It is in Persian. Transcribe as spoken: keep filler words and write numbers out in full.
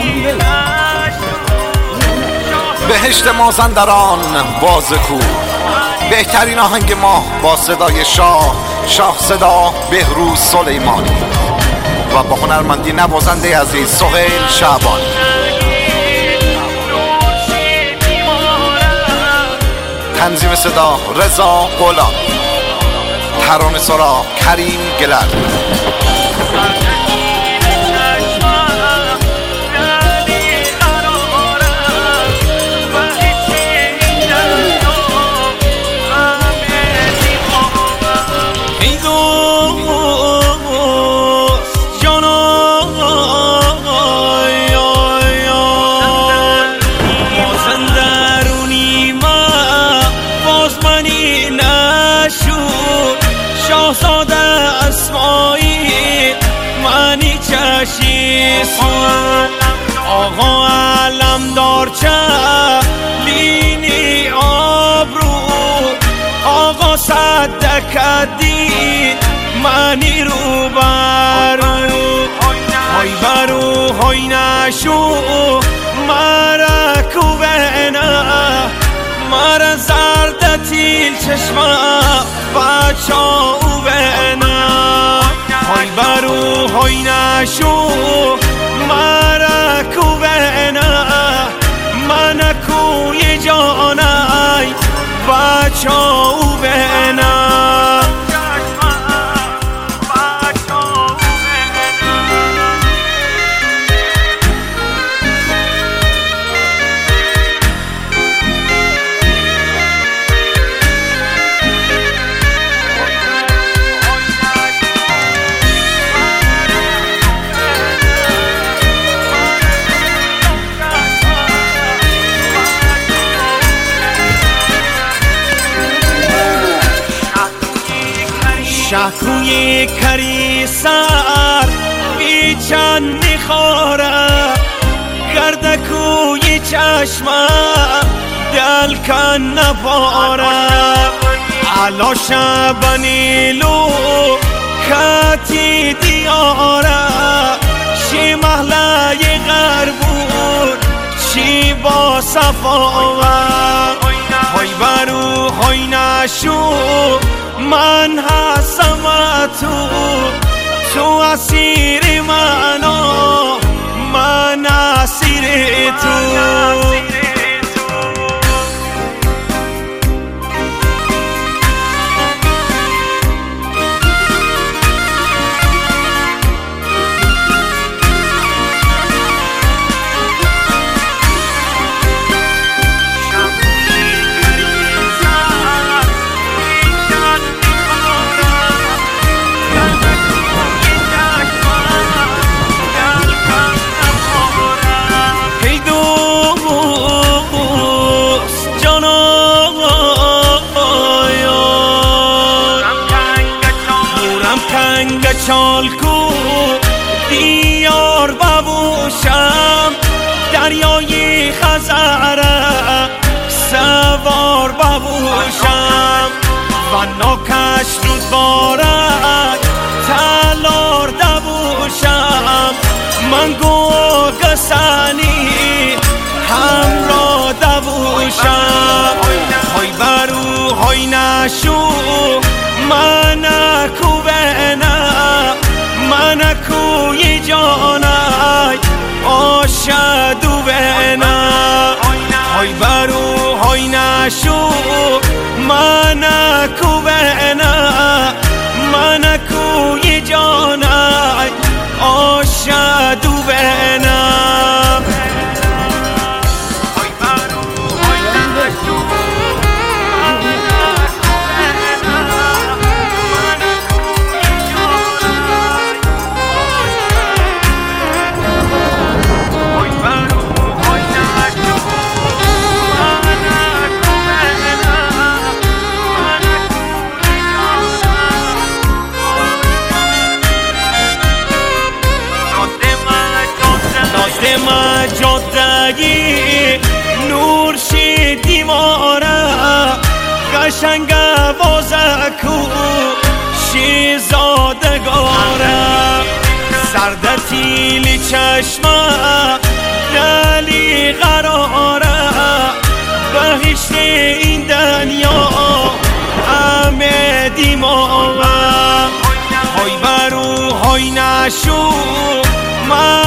بهشت مازندران بازکو، بهترین آهنگ ما با صدای شاه شاه صدا بهروز سلیمانی و با هنرمندی نوازنده عزیز سهیل شعبانی. تنظیم صدا رضا غلام، ترانه سرا کریم گلر. شاهزاده اسماعیل منی چشی سون، آقا علمدار چلینی آبرو، آقا صدقالدین منی رو برو، های برو های نشو مرا کوبنه، مرا زرد تیل چشمه بچه او بنا، های برو های نشو مرا کوبنه، من کوی جانای بچه او بنا. شکوی کری سر بیچن میخوره، گردکوی چشمه دل کن نباره، علا شبنیلو کتی دیاره، شی محله غربون چی با صفاوه، های برو های نشو من هستم تو، تو اسیر منو من اسیر تو. چالکو دیار ببوشم، دریای خزره سوار ببوشم، و ناکش رود بارد تلار دبوشم، من گو گسنی همراه دبوشم، های برو های نشو من کوبنه، من کوی جانای آشدو بنا، های برو های نشو من کوبنه، من کوی جانای آشدو بنا. جادگی نور شدی ماره، قشنگ بازکو شیزادگاره، سرد تیلی چشمه علی قراره بهشت این دنیا همه دیماغه های برو های نشو من